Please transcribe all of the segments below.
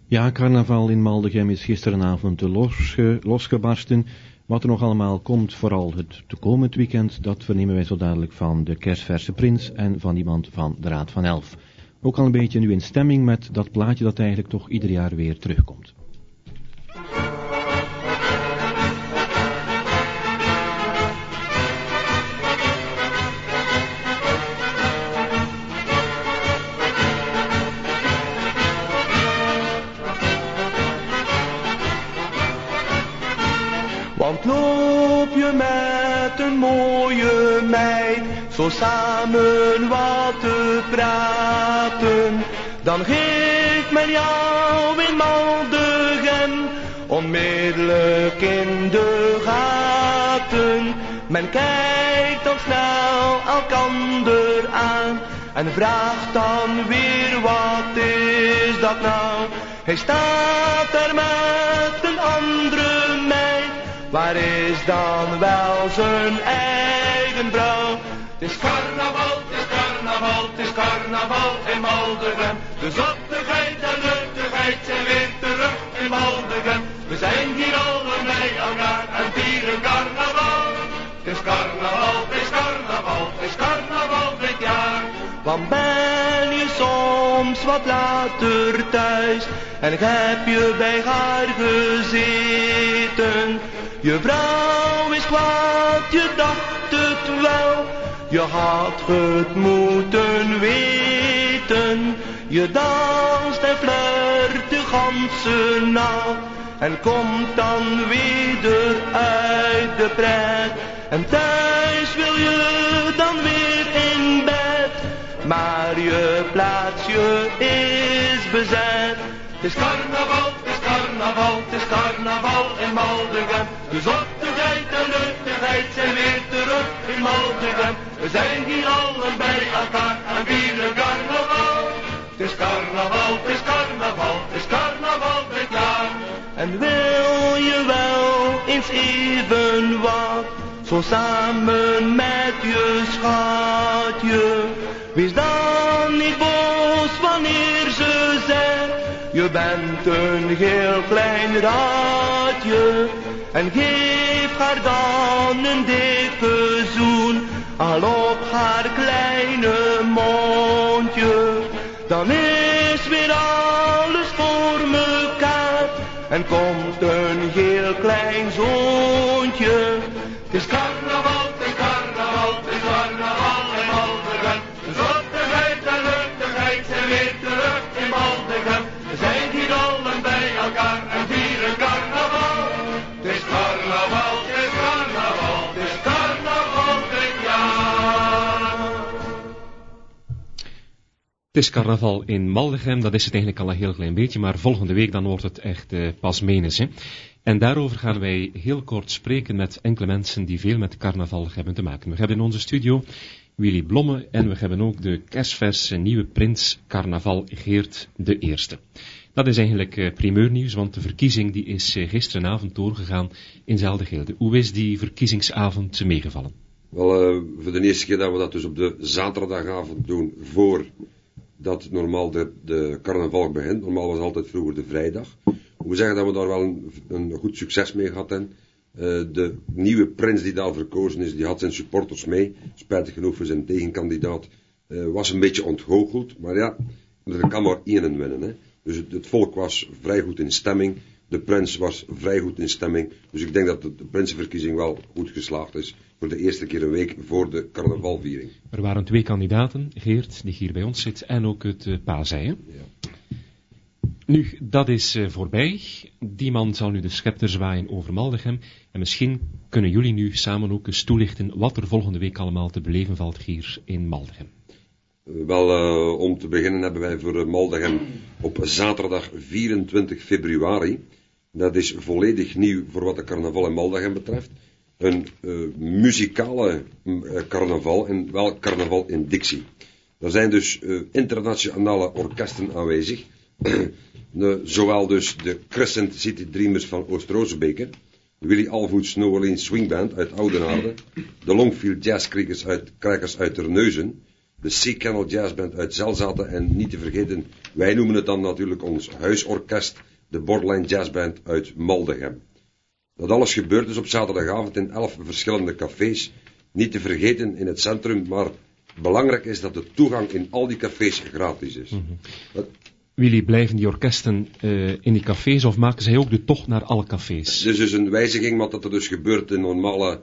Ja, carnaval in Maldegem is gisteravond losgebarsten. Wat er nog allemaal komt, vooral het toekomend weekend, dat vernemen wij zo dadelijk van de kerstverse prins en van iemand van de Raad van Elf. Ook al een beetje nu in stemming met dat plaatje dat eigenlijk toch ieder jaar weer terugkomt. Want loop je met een mooie meid zo samen wat te praten, dan geeft men jou in Maldegem onmiddellijk in de gaten. Men kijkt dan snel elkander aan en vraagt dan weer wat is dat nou. Hij staat er met een andere meid, waar is dan wel zijn eigen vrouw? Het is carnaval, het is carnaval, het is carnaval in Maldegem. De zottigheid en nuttigheid zijn weer terug in Maldegem. We zijn hier allen bij elkaar en vieren carnaval. Het is carnaval, het is carnaval, het is carnaval dit jaar. Want ben je soms wat later thuis en heb je bij haar gezeten. Je vrouw is kwaad, je dacht het wel, je had het moeten weten. Je danst en flirt de ganse nacht en komt dan weer uit de pret. En thuis wil je dan weer in bed, maar je plaatsje is bezet. Het is carnaval, het is carnaval, het is carnaval in Maldegem. De zottigheid en nuttigheid zijn weer terug in Maldegem. We zijn hier allen bij elkaar en vieren carnaval. Het is carnaval, het is carnaval, het is carnaval dit jaar. En wil je wel eens even wat, zo samen met je schatje. Wees dan niet boos wanneer ze zegt, je bent een heel klein ratje. En geef haar dan een dikke zoen, al op haar kleine mondje. Dan is weer alles voor mekaar en komt een heel klein zoontje. Het is carnaval, het is carnaval, het is carnaval in Maldegem. De zottigheid en nuttigheid zijn weer terug in Maldegem. We zijn hier allen bij elkaar en vieren carnaval. Het is carnaval, het is carnaval, het is carnaval dit jaar. Het is carnaval in Maldegem, dat is het eigenlijk al een heel klein beetje, maar volgende week dan wordt het echt pas menens, hè. En daarover gaan wij heel kort spreken met enkele mensen die veel met carnaval hebben te maken. We hebben in onze studio Willy Blomme en we hebben ook de kerstverse nieuwe prins carnaval Geert de Eerste. Dat is eigenlijk primeurnieuws, want de verkiezing die is gisteravond doorgegaan in Zeldigilde. Hoe is die verkiezingsavond meegevallen? Wel, voor de eerste keer dat we dat dus op de zaterdagavond doen, voordat normaal de carnaval begint. Normaal was het altijd vroeger de vrijdag. We zeggen dat we daar wel een goed succes mee gehad hebben. De nieuwe prins die daar verkozen is, die had zijn supporters mee. Spijtig genoeg voor zijn tegenkandidaat. Was een beetje ontgoocheld. Maar ja, er kan maar één winnen. Hè. Dus het volk was vrij goed in stemming. De prins was vrij goed in stemming. Dus ik denk dat de prinsenverkiezing wel goed geslaagd is. Voor de eerste keer een week voor de carnavalviering. Er waren 2 kandidaten. Geert, die hier bij ons zit, en ook het Pazij. Ja. Nu, dat is voorbij. Die man zal nu de scepter zwaaien over Maldegem. En misschien kunnen jullie nu samen ook eens toelichten wat er volgende week allemaal te beleven valt hier in Maldegem. Wel, om te beginnen hebben wij voor Maldegem op zaterdag 24 februari. Dat is volledig nieuw voor wat de carnaval in Maldegem betreft. Een muzikale carnaval en wel carnaval in Dixie. Er zijn dus internationale orkesten aanwezig. Zowel dus de Crescent City Dreamers van Oost-Roosbeke, de Willy Alvoets New Orleans Swing Band uit Oudenaarde, de Longfield Jazz Crackers uit Terneuzen, de Sea Canal Jazz Band uit Zelzate en niet te vergeten, wij noemen het dan natuurlijk ons huisorkest, de Borderline Jazz Band uit Maldegem. Dat alles gebeurt dus op zaterdagavond in 11 verschillende cafés, niet te vergeten in het centrum, maar belangrijk is dat de toegang in al die cafés gratis is. Willy, blijven die orkesten in die cafés of maken zij ook de tocht naar alle cafés? Dit is dus een wijziging wat er dus gebeurt in normale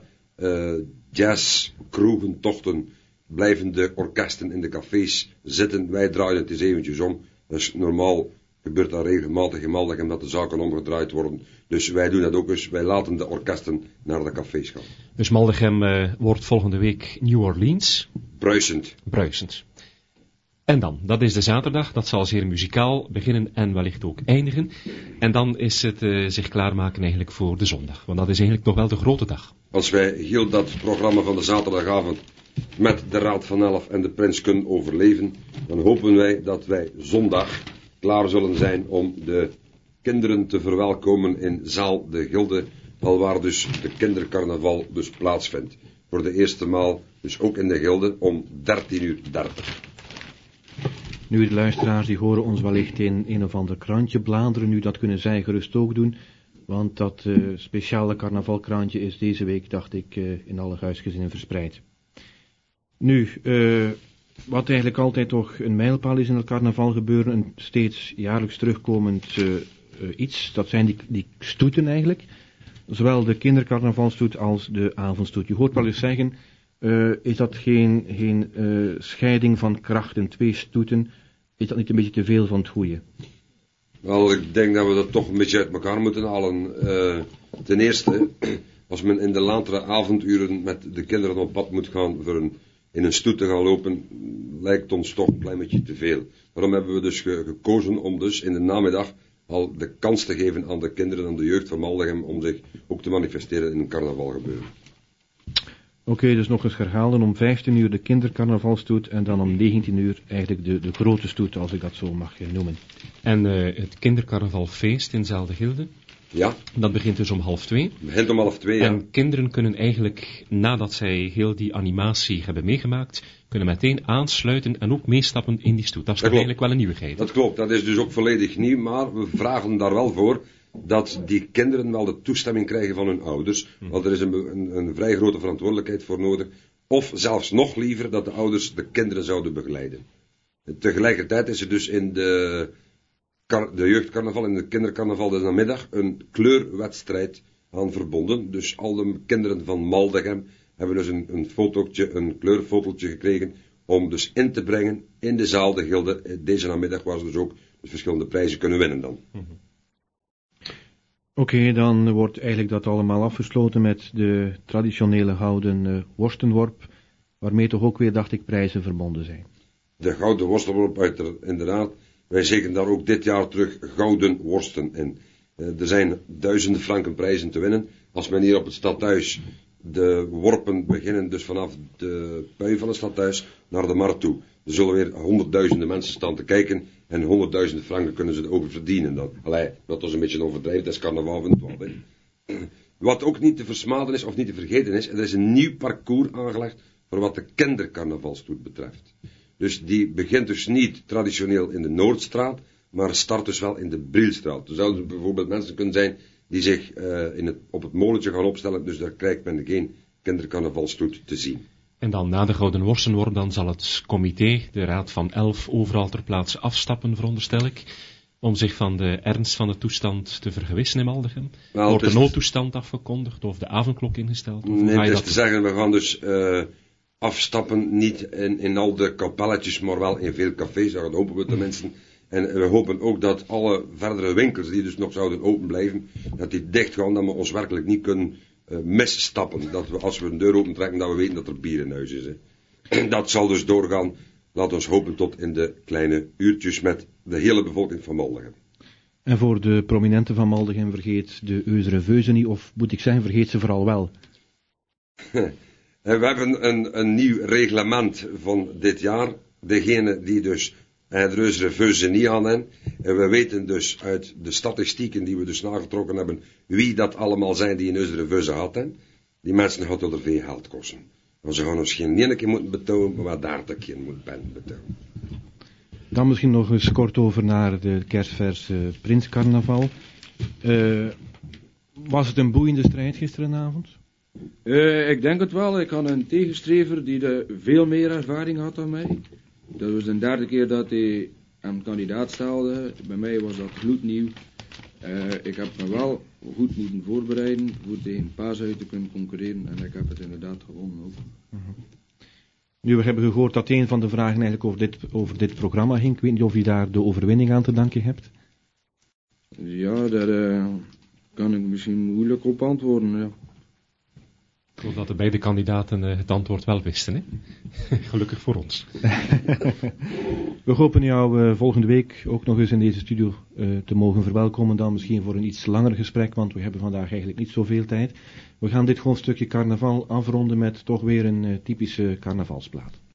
jazzkroegentochten. Blijven de orkesten in de cafés zitten, wij draaien het eens eventjes om. Dus normaal gebeurt dat regelmatig in Maldegem dat de zaken omgedraaid worden. Dus wij doen dat ook eens, wij laten de orkesten naar de cafés gaan. Dus Maldegem wordt volgende week New Orleans? Bruisend. En dan, dat is de zaterdag, dat zal zeer muzikaal beginnen en wellicht ook eindigen. En dan is het zich klaarmaken eigenlijk voor de zondag, want dat is eigenlijk nog wel de grote dag. Als wij heel dat programma van de zaterdagavond met de Raad van 11 en de Prins kunnen overleven, dan hopen wij dat wij zondag klaar zullen zijn om de kinderen te verwelkomen in zaal De Gilde, alwaar dus de kindercarnaval dus plaatsvindt. Voor de eerste maal dus ook in De Gilde om 13:30. Nu, de luisteraars die horen ons wellicht in een of ander krantje bladeren, nu dat kunnen zij gerust ook doen, want dat speciale carnavalkrantje is deze week, dacht ik, in alle huisgezinnen verspreid. Nu, wat eigenlijk altijd toch een mijlpaal is in het carnaval gebeuren, een steeds jaarlijks terugkomend iets, dat zijn die stoeten eigenlijk, zowel de kindercarnavalstoet als de avondstoet. Je hoort wel eens zeggen, is dat geen scheiding van krachten, 2 stoeten, is dat niet een beetje te veel van het goede? Wel, ik denk dat we dat toch een beetje uit elkaar moeten halen. Ten eerste, als men in de latere avonduren met de kinderen op pad moet gaan voor in een stoet te gaan lopen, lijkt ons toch een klein beetje te veel. Daarom hebben we dus gekozen om dus in de namiddag al de kans te geven aan de kinderen en de jeugd van Maldegem om zich ook te manifesteren in een carnavalgebeuren. Oké, dus nog eens herhalen, om 15 uur de kindercarnavalstoet en dan om 19 uur eigenlijk de grote stoet, als ik dat zo mag noemen. En het kindercarnavalfeest in Zaal De Gilde? Ja. Dat begint dus om 1:30. Het begint om 1:30, ja. En kinderen kunnen eigenlijk, nadat zij heel die animatie hebben meegemaakt, kunnen meteen aansluiten en ook meestappen in die stoet. Dat is toch eigenlijk wel een nieuwigheid. Dat klopt, dat is dus ook volledig nieuw, maar we vragen daar wel voor dat die kinderen wel de toestemming krijgen van hun ouders, want er is een vrij grote verantwoordelijkheid voor nodig, of zelfs nog liever dat de ouders de kinderen zouden begeleiden. Tegelijkertijd is er dus in de jeugdcarnaval en de kindercarnaval de namiddag een kleurwedstrijd aan verbonden. Dus al de kinderen van Maldegem hebben dus een kleurfotootje gekregen om dus in te brengen in de zaal De Gilde deze namiddag, waar ze dus ook verschillende prijzen kunnen winnen dan. Oké, dan wordt eigenlijk dat allemaal afgesloten met de traditionele gouden worstenworp, waarmee toch ook weer, dacht ik, prijzen verbonden zijn. De gouden worstenworp, inderdaad. Wij zekeren daar ook dit jaar terug gouden worsten in. Er zijn duizenden franken prijzen te winnen. Als men hier op het stadhuis de worpen beginnen, dus vanaf de pui van het stadhuis naar de markt toe. Er zullen weer 100.000 mensen staan te kijken en 100.000 franken kunnen ze erover verdienen. Dat was een beetje overdreven, dat is carnaval van het Wal. Wat ook niet te versmaden is of niet te vergeten is, er is een nieuw parcours aangelegd voor wat de kindercarnavalstoet betreft. Dus die begint dus niet traditioneel in de Noordstraat, maar start dus wel in de Brielstraat. Er zouden bijvoorbeeld mensen kunnen zijn die zich op het molentje gaan opstellen, dus daar krijgt men geen kindercarnavalstoet te zien. En dan na de gouden worstenworp, dan zal het comité, de Raad van 11, overal ter plaatse afstappen, veronderstel ik, om zich van de ernst van de toestand te vergewissen in Maldegem. Wordt de noodtoestand afgekondigd of de avondklok ingesteld? Of nee, het is te zeggen, we gaan dus afstappen, niet in al de kapelletjes, maar wel in veel cafés, dat hopen we tenminste. En we hopen ook dat alle verdere winkels die dus nog zouden open blijven, dat die dicht gaan, dat we ons werkelijk niet kunnen misstappen. Dat we als we een deur opentrekken, dat we weten dat er bier in huis is. Hè. Dat zal dus doorgaan, laten we hopen tot in de kleine uurtjes met de hele bevolking van Maldegem. En voor de prominenten van Maldegem vergeet de Eusreveuze niet, of moet ik zeggen, vergeet ze vooral wel? We hebben een nieuw reglement van dit jaar. Degene die dus de Eusreveuze niet aan hebben. En we weten dus uit de statistieken die we dus nagetrokken hebben, wie dat allemaal zijn die een Eusreveuze hadden. Die mensen hadden er veel geld kosten. Maar ze gaan ons geen ene keer moeten betouwen, maar daar een keer moet betouwen. Dan misschien nog eens kort over naar de kerstverse Prinscarnaval. Was het een boeiende strijd gisterenavond? Ik denk het wel. Ik had een tegenstrever die veel meer ervaring had dan mij. Dat was de derde keer dat hij een kandidaat stelde. Bij mij was dat gloednieuw. Ik heb me wel goed moeten voorbereiden voor tegen Paashuis te kunnen concurreren. En ik heb het inderdaad gewonnen ook. Nu, we hebben gehoord dat een van de vragen eigenlijk over dit programma ging. Ik weet niet of je daar de overwinning aan te danken hebt. Ja, daar kan ik misschien moeilijk op antwoorden. Ja. Ik geloof dat de beide kandidaten het antwoord wel wisten. Hè? Gelukkig voor ons. We hopen jou volgende week ook nog eens in deze studio te mogen verwelkomen. Dan misschien voor een iets langer gesprek, want we hebben vandaag eigenlijk niet zoveel tijd. We gaan dit hoofdstukje carnaval afronden met toch weer een typische carnavalsplaat.